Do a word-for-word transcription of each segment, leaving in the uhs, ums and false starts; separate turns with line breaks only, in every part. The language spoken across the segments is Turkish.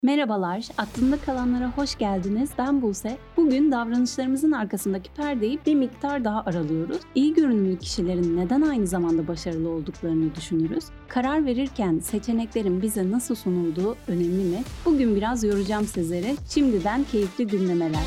Merhabalar, aklımda kalanlara hoş geldiniz. Ben Buse. Bugün davranışlarımızın arkasındaki perdeyi bir miktar daha aralıyoruz. İyi görünümlü kişilerin neden aynı zamanda başarılı olduklarını düşünürüz. Karar verirken seçeneklerin bize nasıl sunulduğu önemli mi? Bugün biraz yoracağım sizleri. Şimdiden keyifli dinlemeler.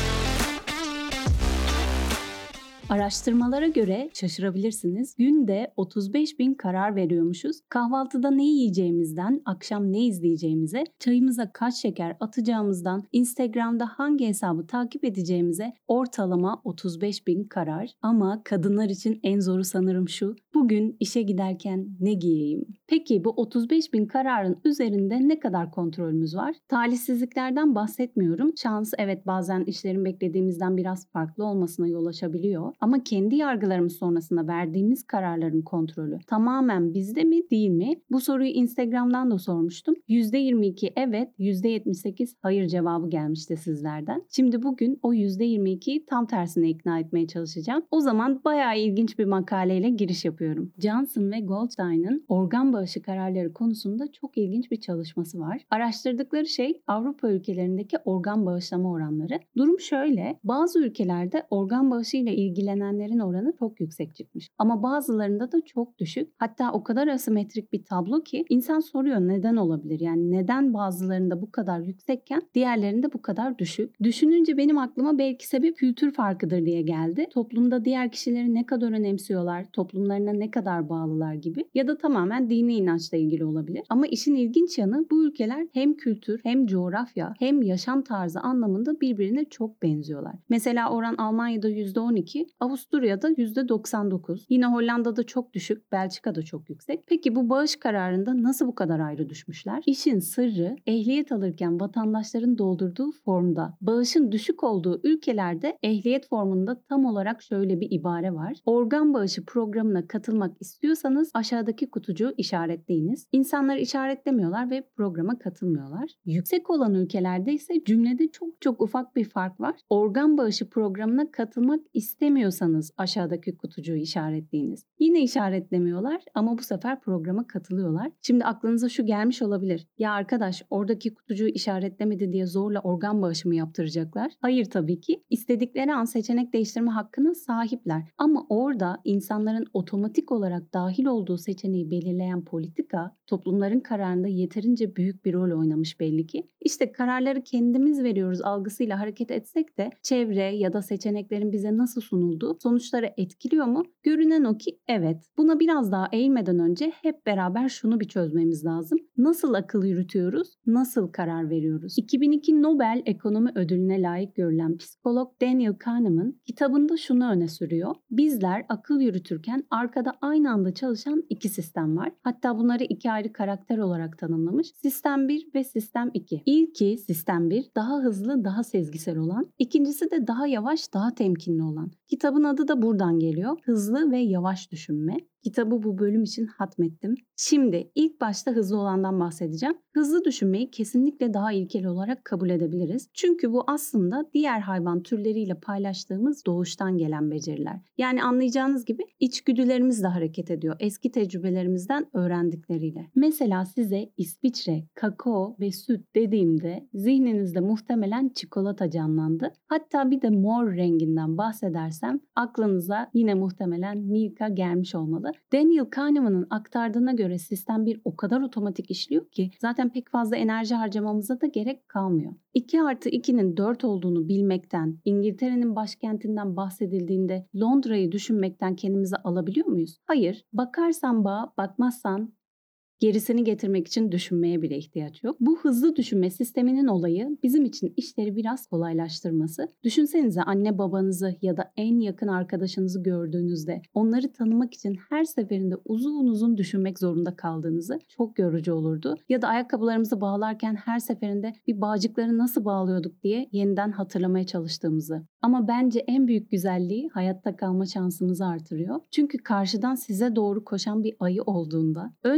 Araştırmalara göre şaşırabilirsiniz. Günde otuz beş bin karar veriyormuşuz. Kahvaltıda ne yiyeceğimizden, akşam ne izleyeceğimize, çayımıza kaç şeker atacağımızdan, Instagram'da hangi hesabı takip edeceğimize ortalama otuz beş bin karar. Ama kadınlar için en zoru sanırım şu: bugün işe giderken ne giyeyim? Peki bu otuz beş bin kararın üzerinde ne kadar kontrolümüz var? Talihsizliklerden bahsetmiyorum. Şans evet bazen işlerin beklediğimizden biraz farklı olmasına yol açabiliyor. Ama kendi yargılarımız sonrasında verdiğimiz kararların kontrolü tamamen bizde mi değil mi? Bu soruyu Instagram'dan da sormuştum. yüzde yirmi iki evet, yüzde yetmiş sekiz hayır cevabı gelmişti sizlerden. Şimdi bugün o yüzde yirmi ikiyi tam tersine ikna etmeye çalışacağım. O zaman bayağı ilginç bir makaleyle giriş yapıyorum. Johnson ve Goldstein'ın organ bağışı kararları konusunda çok ilginç bir çalışması var. Araştırdıkları şey Avrupa ülkelerindeki organ bağışlama oranları. Durum şöyle: bazı ülkelerde organ bağışı ile ilgili ilgilenenlerin oranı çok yüksek çıkmış. Ama bazılarında da çok düşük. Hatta o kadar asimetrik bir tablo ki insan soruyor, neden olabilir? Yani neden bazılarında bu kadar yüksekken diğerlerinde bu kadar düşük? Düşününce benim aklıma belki sebep kültür farkıdır diye geldi. Toplumda diğer kişileri ne kadar önemsiyorlar, toplumlarına ne kadar bağlılar gibi, ya da tamamen dini inançla ilgili olabilir. Ama işin ilginç yanı, bu ülkeler hem kültür, hem coğrafya, hem yaşam tarzı anlamında birbirine çok benziyorlar. Mesela oran Almanya'da yüzde on iki, Avusturya'da yüzde doksan dokuz. Yine Hollanda'da çok düşük, Belçika'da çok yüksek. Peki bu bağış kararında nasıl bu kadar ayrı düşmüşler? İşin sırrı ehliyet alırken vatandaşların doldurduğu formda. Bağışın düşük olduğu ülkelerde ehliyet formunda tam olarak şöyle bir ibare var: organ bağışı programına katılmak istiyorsanız aşağıdaki kutucuğu işaretleyiniz. İnsanlar işaretlemiyorlar ve programa katılmıyorlar. Yüksek olan ülkelerde ise cümlede çok çok ufak bir fark var. Organ bağışı programına katılmak istemiyorsanız aşağıdaki kutucuğu işaretleyiniz. Yine işaretlemiyorlar ama bu sefer programa katılıyorlar. Şimdi aklınıza şu gelmiş olabilir: ya arkadaş, oradaki kutucuğu işaretlemedi diye zorla organ bağışı mı yaptıracaklar? Hayır tabii ki. İstedikleri an seçenek değiştirme hakkına sahipler. Ama orada insanların otomatik olarak dahil olduğu seçeneği belirleyen politika, toplumların kararında yeterince büyük bir rol oynamış belli ki. İşte kararları kendimiz veriyoruz algısıyla hareket etsek de çevre ya da seçeneklerin bize nasıl sunulduğu sonuçları etkiliyor mu? Görünen o ki evet. Buna biraz daha eğilmeden önce hep beraber şunu bir çözmemiz lazım: nasıl akıl yürütüyoruz? Nasıl karar veriyoruz? iki bin iki Nobel Ekonomi Ödülüne layık görülen psikolog Daniel Kahneman kitabında şunu öne sürüyor: bizler akıl yürütürken arkada aynı anda çalışan iki sistem var. Hatta bunları iki ayrı karakter olarak tanımlamış: sistem bir ve sistem iki. İlki, sistem bir, daha hızlı, daha sezgisel olan. İkincisi de daha yavaş, daha temkinli olan. Kitabın adı da buradan geliyor: hızlı ve yavaş düşünme. Kitabı bu bölüm için hatmettim. Şimdi ilk başta hızlı olandan bahsedeceğim. Hızlı düşünmeyi kesinlikle daha ilkel olarak kabul edebiliriz. Çünkü bu aslında diğer hayvan türleriyle paylaştığımız doğuştan gelen beceriler. Yani anlayacağınız gibi içgüdülerimizle hareket ediyor, eski tecrübelerimizden öğrendikleriyle. Mesela size İsviçre, kakao ve süt dediğimde zihninizde muhtemelen çikolata canlandı. Hatta bir de mor renginden bahsedersem aklınıza yine muhtemelen Milka gelmiş olmalı. Daniel Kahneman'ın aktardığına göre sistem bir o kadar otomatik işliyor ki zaten pek fazla enerji harcamamıza da gerek kalmıyor. iki artı ikinin dört olduğunu bilmekten, İngiltere'nin başkentinden bahsedildiğinde Londra'yı düşünmekten kendimizi alabiliyor muyuz? Hayır. Bakarsan bağ, bakmazsan gerisini getirmek için düşünmeye bile ihtiyaç yok. Bu hızlı düşünme sisteminin olayı bizim için işleri biraz kolaylaştırması. Düşünsenize, anne babanızı ya da en yakın arkadaşınızı gördüğünüzde onları tanımak için her seferinde uzun uzun düşünmek zorunda kaldığınızı. Çok yorucu olurdu. Ya da ayakkabılarımızı bağlarken her seferinde bir bağcıkları nasıl bağlıyorduk diye yeniden hatırlamaya çalıştığımızı. Ama bence en büyük güzelliği hayatta kalma şansımızı artırıyor. Çünkü karşıdan size doğru koşan bir ayı olduğunda önce koş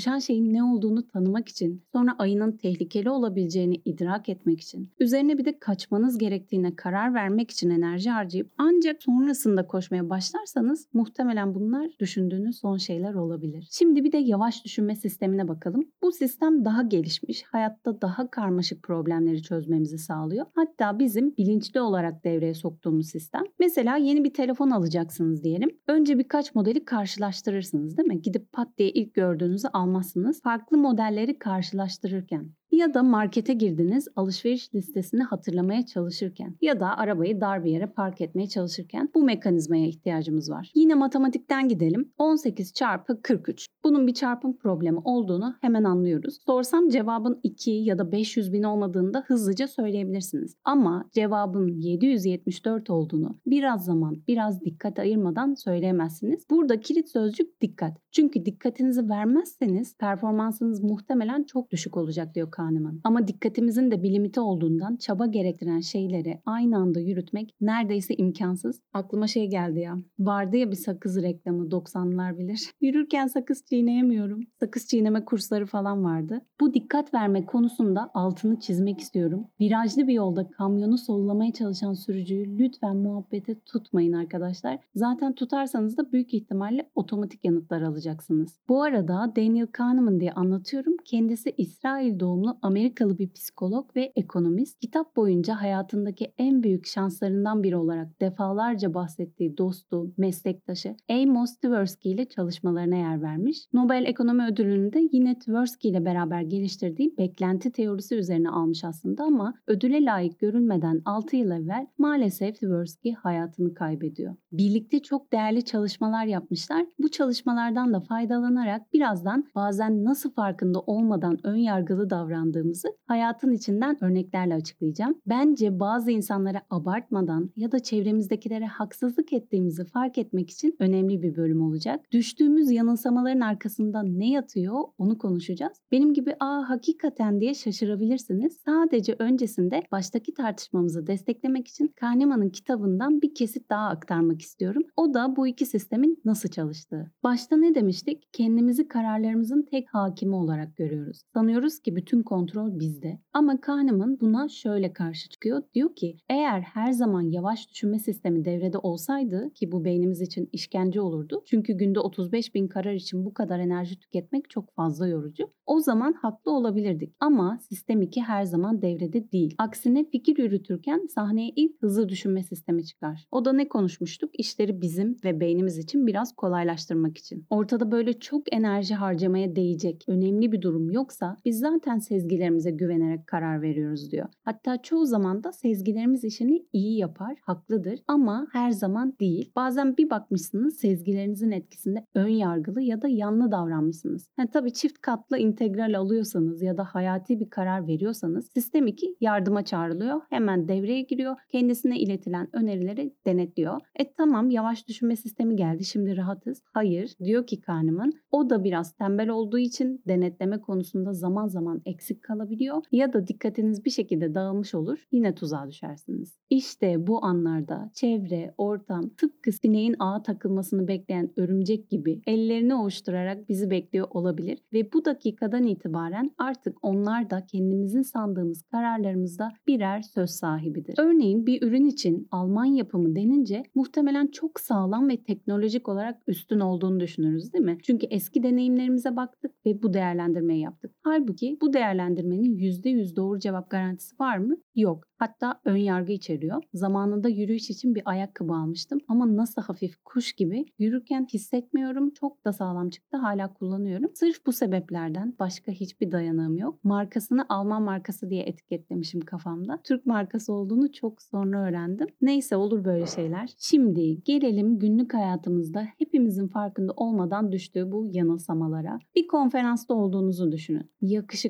koşan şeyin ne olduğunu tanımak için, sonra ayının tehlikeli olabileceğini idrak etmek için, üzerine bir de kaçmanız gerektiğine karar vermek için enerji harcayıp ancak sonrasında koşmaya başlarsanız muhtemelen bunlar düşündüğünüz son şeyler olabilir. Şimdi bir de yavaş düşünme sistemine bakalım. Bu sistem daha gelişmiş, hayatta daha karmaşık problemleri çözmemizi sağlıyor. Hatta bizim bilinçli olarak devreye soktuğumuz sistem. Mesela yeni bir telefon alacaksınız diyelim. Önce birkaç modeli karşılaştırırsınız, değil mi? Gidip pat diye ilk gördüğünüzü almazsınız. Farklı modelleri karşılaştırırken. Ya da markete girdiniz, alışveriş listesini hatırlamaya çalışırken ya da arabayı dar bir yere park etmeye çalışırken bu mekanizmaya ihtiyacımız var. Yine matematikten gidelim. on sekiz çarpı kırk üç. Bunun bir çarpım problemi olduğunu hemen anlıyoruz. Sorsam cevabın iki ya da beş yüz bin olmadığını da hızlıca söyleyebilirsiniz. Ama cevabın yedi yüz yetmiş dört olduğunu biraz zaman, biraz dikkat ayırmadan söyleyemezsiniz. Burada kilit sözcük dikkat. Çünkü dikkatinizi vermezseniz performansınız muhtemelen çok düşük olacak diyor Kahneman. Ama dikkatimizin de bir limiti olduğundan çaba gerektiren şeyleri aynı anda yürütmek neredeyse imkansız. Aklıma şey geldi ya. Vardı ya bir sakız reklamı, doksanlar bilir. Yürürken sakız çiğneyemiyorum. Sakız çiğneme kursları falan vardı. Bu dikkat verme konusunda altını çizmek istiyorum. Virajlı bir yolda kamyonu sollamaya çalışan sürücüyü lütfen muhabbete tutmayın arkadaşlar. Zaten tutarsanız da büyük ihtimalle otomatik yanıtlar alacaksınız. Bu arada Daniel Kahneman diye anlatıyorum. Kendisi İsrail doğumlu Amerikalı bir psikolog ve ekonomist. Kitap boyunca hayatındaki en büyük şanslarından biri olarak defalarca bahsettiği dostu, meslektaşı Amos Tversky ile çalışmalarına yer vermiş. Nobel Ekonomi Ödülünü de yine Tversky ile beraber geliştirdiği beklenti teorisi üzerine almış aslında ama ödüle layık görülmeden altı yıl evvel maalesef Tversky hayatını kaybediyor. Birlikte çok değerli çalışmalar yapmışlar. Bu çalışmalardan da faydalanarak birazdan bazen nasıl farkında olmadan ön yargılı davrandığımızı hayatın içinden örneklerle açıklayacağım. Bence bazı insanlara abartmadan ya da çevremizdekilere haksızlık ettiğimizi fark etmek için önemli bir bölüm olacak. Düştüğümüz yanılsamaların arkasında ne yatıyor onu konuşacağız. Benim gibi aa hakikaten diye şaşırabilirsiniz. Sadece öncesinde baştaki tartışmamızı desteklemek için Kahneman'ın kitabından bir kesit daha aktarmak istiyorum. O da bu iki sistemin nasıl çalıştığı. Başta ne demiştik? Kendimizi kararlarımızın tek hakimi olarak görüyoruz. Sanıyoruz ki bütün kontrol bizde. Ama Kahneman buna şöyle karşı çıkıyor. Diyor ki eğer her zaman yavaş düşünme sistemi devrede olsaydı ki bu beynimiz için işkence olurdu. Çünkü günde otuz beş bin karar için bu kadar enerji tüketmek çok fazla yorucu. O zaman haklı olabilirdik. Ama sistem iki her zaman devrede değil. Aksine fikir yürütürken sahneye ilk hızlı düşünme sistemi çıkar. O da ne konuşmuştuk? İşleri bizim ve beynimiz için biraz kolaylaştırmak için. Ortada böyle çok enerji harcamaya değecek önemli bir durum yoksa biz zaten sezgilerimize güvenerek karar veriyoruz diyor. Hatta çoğu zaman da sezgilerimiz işini iyi yapar, haklıdır ama her zaman değil. Bazen bir bakmışsınız sezgilerinizin etkisinde ön yargılı ya da yanlı davranmışsınız. Yani tabii çift katlı integral alıyorsanız ya da hayati bir karar veriyorsanız sistem iki yardıma çağrılıyor. Hemen devreye giriyor. Kendisine iletilen önerileri denetliyor. E tamam yavaş düşünme sistemi geldi şimdi rahatız. Hayır diyor ki Kahneman o da biraz tembel olduğu için denetleme konusunda zaman zaman eksik kalabiliyor ya da dikkatiniz bir şekilde dağılmış olur yine tuzağa düşersiniz. İşte bu anlarda çevre, ortam tıpkı sineğin ağa takılmasını bekleyen örümcek gibi ellerini ovuşturarak bizi bekliyor olabilir ve bu dakikadan itibaren artık onlar da kendimizin sandığımız kararlarımızda birer söz sahibidir. Örneğin bir ürün için Alman yapımı denince muhtemelen çok sağlam ve teknolojik olarak üstün olduğunu düşünürüz değil mi? Çünkü eski deneyimlerimize baktık ve bu değerlendirmeyi yaptık. Halbuki bu değerlendirmenin yüzde yüz doğru cevap garantisi var mı? Yok. Hatta ön yargı içeriyor. Zamanında yürüyüş için bir ayakkabı almıştım ama nasıl hafif kuş gibi yürürken hissetmiyorum. Çok da sağlam çıktı. Hala kullanıyorum. Sırf bu sebeplerden başka hiçbir dayanağım yok. Markasını Alman markası diye etiketlemişim kafamda. Türk markası olduğunu çok sonra öğrendim. Neyse olur böyle şeyler. Şimdi gelelim günlük hayatımızda hepimizin farkında olmadan düştüğü bu yanılsamalara. Bir konferansta olduğunuzu düşünün. Yakışıklı veya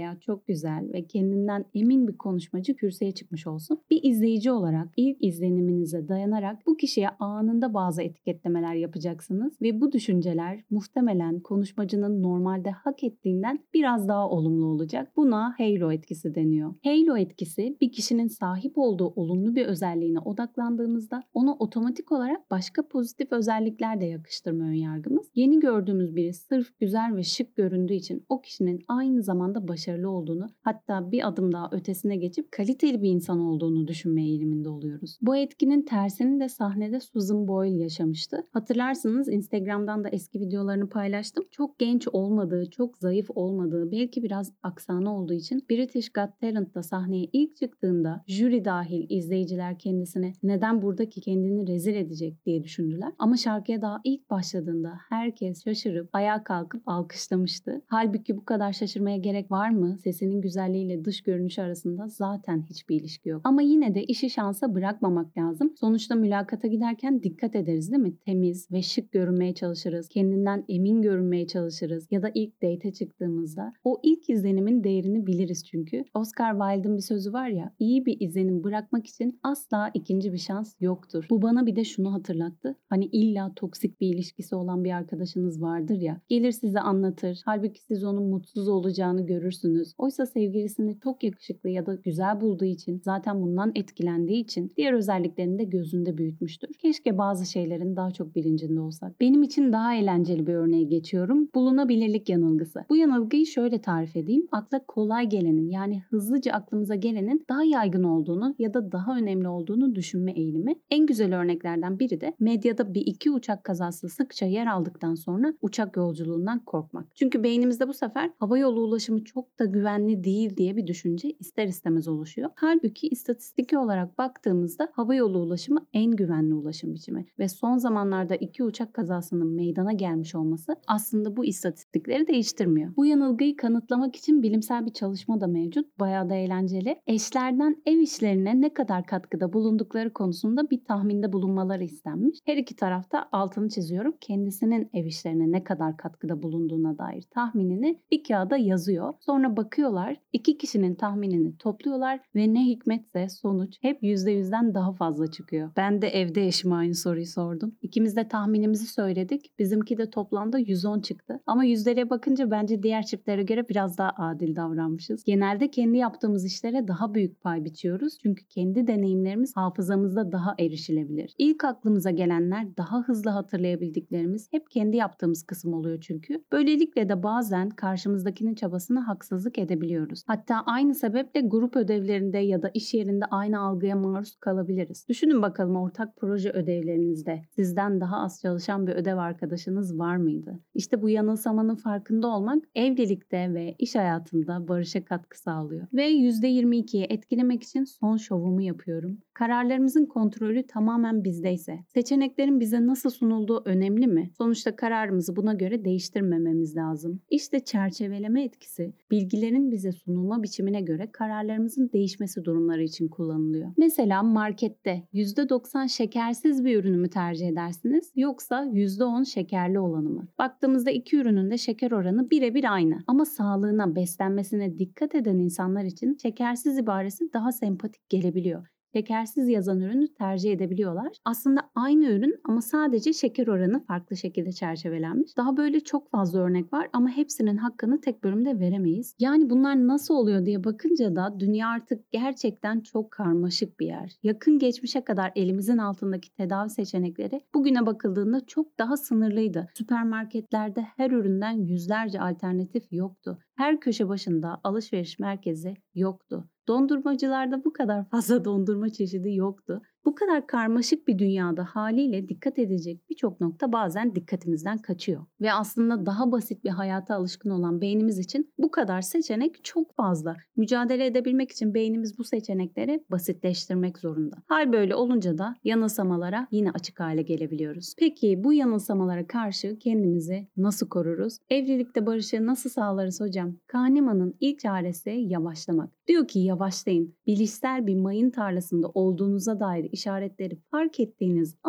veya çok güzel ve kendinden emin bir konuşmacı kürsüye çıkmış olsun. Bir izleyici olarak ilk izleniminize dayanarak bu kişiye anında bazı etiketlemeler yapacaksınız ve bu düşünceler muhtemelen konuşmacının normalde hak ettiğinden biraz daha olumlu olacak. Buna halo etkisi deniyor. Halo etkisi bir kişinin sahip olduğu olumlu bir özelliğine odaklandığımızda ona otomatik olarak başka pozitif özellikler de yakıştırma önyargımız. Yeni gördüğümüz biri sırf güzel ve şık göründüğü için o kişinin aynı zamanda başarılı olduğunu, hatta bir adım daha ötesine geçip kaliteli bir insan olduğunu düşünme eğiliminde oluyoruz. Bu etkinin tersini de sahnede Susan Boyle yaşamıştı. Hatırlarsınız, Instagram'dan da eski videolarını paylaştım. Çok genç olmadığı, çok zayıf olmadığı, belki biraz aksanı olduğu için British Got Talent'ta sahneye ilk çıktığında jüri dahil izleyiciler kendisine neden buradaki kendini rezil edecek diye düşündüler. Ama şarkıya daha ilk başladığında herkes şaşırıp ayağa kalkıp alkışlamıştı. Halbuki bu kadar şaşırmaya gerek var mı? Sesinin güzelliğiyle dış görünüşü arasında zaten hiçbir ilişki yok. Ama yine de işi şansa bırakmamak lazım. Sonuçta mülakata giderken dikkat ederiz değil mi? Temiz ve şık görünmeye çalışırız. Kendinden emin görünmeye çalışırız. Ya da ilk date'e çıktığımızda o ilk izlenimin değerini biliriz çünkü. Oscar Wilde'ın bir sözü var ya, iyi bir izlenim bırakmak için asla ikinci bir şans yoktur. Bu bana bir de şunu hatırlattı. Hani illa toksik bir ilişkisi olan bir arkadaşınız vardır ya, gelir size anlatır. Halbuki siz onun mutsuz olacağını görürsünüz. Oysa sevgilisini çok yakışıklı ya da güzel bulduğu için, zaten bundan etkilendiği için diğer özelliklerini de gözünde büyütmüştür. Keşke bazı şeylerin daha çok bilincinde olsak. Benim için daha eğlenceli bir örneğe geçiyorum. Bulunabilirlik yanılgısı. Bu yanılgıyı şöyle tarif edeyim. Akla kolay gelenin, yani hızlıca aklımıza gelenin daha yaygın olduğunu ya da daha önemli olduğunu düşünme eğilimi. En güzel örneklerden biri de medyada bir iki uçak kazası sıkça yer aldıktan sonra uçak yolculuğundan korkmak. Çünkü beynimizde bu sefer havayolu ulaşımı çok da güvenli değil diye bir düşünce ister istemez oluşuyor. Halbuki istatistiki olarak baktığımızda havayolu ulaşımı en güvenli ulaşım biçimi ve son zamanlarda iki uçak kazasının meydana gelmiş olması aslında bu istatistikleri değiştirmiyor. Bu yanılgıyı kanıtlamak için bilimsel bir çalışma da mevcut. Bayağı da eğlenceli. Eşlerden ev işlerine ne kadar katkıda bulundukları konusunda bir tahminde bulunmaları istenmiş. Her iki tarafta, altını çiziyorum, kendisinin ev işlerine ne kadar katkıda bulunduğuna dair tahminini bir kağıda yazıyor. Sonra bakıyorlar, iki kişinin tahminini topluyorlar ve ne hikmetse sonuç hep yüzde yüzden daha fazla çıkıyor. Ben de evde eşime aynı soruyu sordum. İkimiz de tahminimizi söyledik. Bizimki de toplamda yüz on çıktı. Ama yüzlere bakınca bence diğer çiftlere göre biraz daha adil davranmışız. Genelde kendi yaptığımız işlere daha büyük pay biçiyoruz. Çünkü kendi deneyimlerimiz hafızamızda daha erişilebilir. İlk aklımıza gelenler, daha hızlı hatırlayabildiklerimiz hep kendi yaptığımız kısım oluyor çünkü. Böylelikle de bazen karşımızdakinin çabasına haksızlık edebiliyoruz. Hatta aynı sebeple grup ödevlerinde ya da iş yerinde aynı algıya maruz kalabiliriz. Düşünün bakalım, ortak proje ödevlerinizde sizden daha az çalışan bir ödev arkadaşınız var mıydı? İşte bu yanılsamanın farkında olmak evlilikte ve iş hayatında barışa katkı sağlıyor. Ve yüzde yirmi ikiyi etkilemek için son şovumu yapıyorum. Kararlarımızın kontrolü tamamen bizdeyse, seçeneklerin bize nasıl sunulduğu önemli mi? Sonuçta kararımızı buna göre değiştirmememiz lazım. İşte çerçeveleme etkisi, bilgilerin bize sunulma biçimine göre kararlarımızın değişmesi durumları için kullanılıyor. Mesela markette yüzde doksan şekersiz bir ürünü mü tercih edersiniz, yoksa yüzde on şekerli olanı mı? Baktığımızda iki ürünün de şeker oranı birebir aynı. Ama sağlığına, beslenmesine dikkat eden insanlar için şekersiz ibaresi daha sempatik gelebiliyor. Şekersiz yazan ürünü tercih edebiliyorlar. Aslında aynı ürün ama sadece şeker oranı farklı şekilde çerçevelenmiş. Daha böyle çok fazla örnek var ama hepsinin hakkını tek bölümde veremeyiz. Yani bunlar nasıl oluyor diye bakınca da dünya artık gerçekten çok karmaşık bir yer. Yakın geçmişe kadar elimizin altındaki tedavi seçenekleri bugüne bakıldığında çok daha sınırlıydı. Süpermarketlerde her üründen yüzlerce alternatif yoktu. Her köşe başında alışveriş merkezi yoktu. Dondurmacılarda bu kadar fazla dondurma çeşidi yoktu. Bu kadar karmaşık bir dünyada haliyle dikkat edecek birçok nokta bazen dikkatimizden kaçıyor. Ve aslında daha basit bir hayata alışkın olan beynimiz için bu kadar seçenek çok fazla. Mücadele edebilmek için beynimiz bu seçenekleri basitleştirmek zorunda. Hal böyle olunca da yanılsamalara yine açık hale gelebiliyoruz. Peki bu yanılsamalara karşı kendimizi nasıl koruruz? Evlilikte barışı nasıl sağlarız hocam? Kahneman'ın ilk çaresi yavaşlamak. Diyor ki yavaşlayın. Bilişsel bir mayın tarlasında olduğunuza dair işaretleri fark ettiğiniz an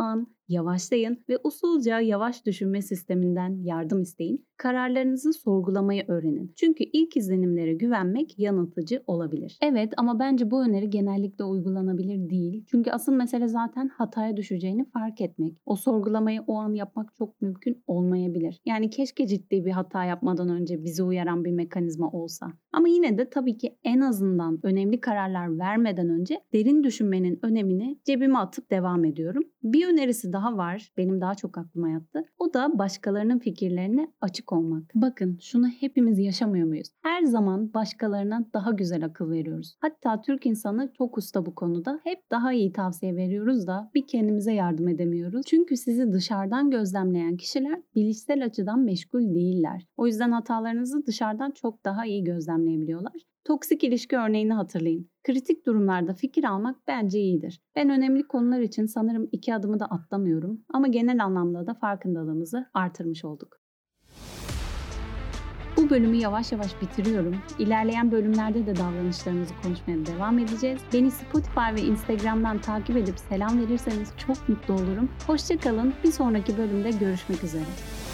Yavaşlayın ve usulca yavaş düşünme sisteminden yardım isteyin. Kararlarınızı sorgulamayı öğrenin. Çünkü ilk izlenimlere güvenmek yanıltıcı olabilir. Evet, ama bence bu öneri genellikle uygulanabilir değil. Çünkü asıl mesele zaten hataya düşeceğini fark etmek. O sorgulamayı o an yapmak çok mümkün olmayabilir. Yani keşke ciddi bir hata yapmadan önce bizi uyaran bir mekanizma olsa. Ama yine de tabii ki en azından önemli kararlar vermeden önce derin düşünmenin önemini cebime atıp devam ediyorum. Bir önerisi daha var. Benim daha çok aklıma yattı. O da başkalarının fikirlerine açık olmak. Bakın, şunu hepimiz yaşamıyor muyuz? Her zaman başkalarına daha güzel akıl veriyoruz. Hatta Türk insanı çok usta bu konuda. Hep daha iyi tavsiye veriyoruz da bir kendimize yardım edemiyoruz. Çünkü sizi dışarıdan gözlemleyen kişiler bilişsel açıdan meşgul değiller. O yüzden hatalarınızı dışarıdan çok daha iyi gözlemleyebiliyorlar. Toksik ilişki örneğini hatırlayın. Kritik durumlarda fikir almak bence iyidir. Ben önemli konular için sanırım iki adımı da atlamıyorum ama genel anlamda da farkındalığımızı artırmış olduk. Bu bölümü yavaş yavaş bitiriyorum. İlerleyen bölümlerde de davranışlarımızı konuşmaya devam edeceğiz. Beni Spotify ve Instagram'dan takip edip selam verirseniz çok mutlu olurum. Hoşça kalın. Bir sonraki bölümde görüşmek üzere.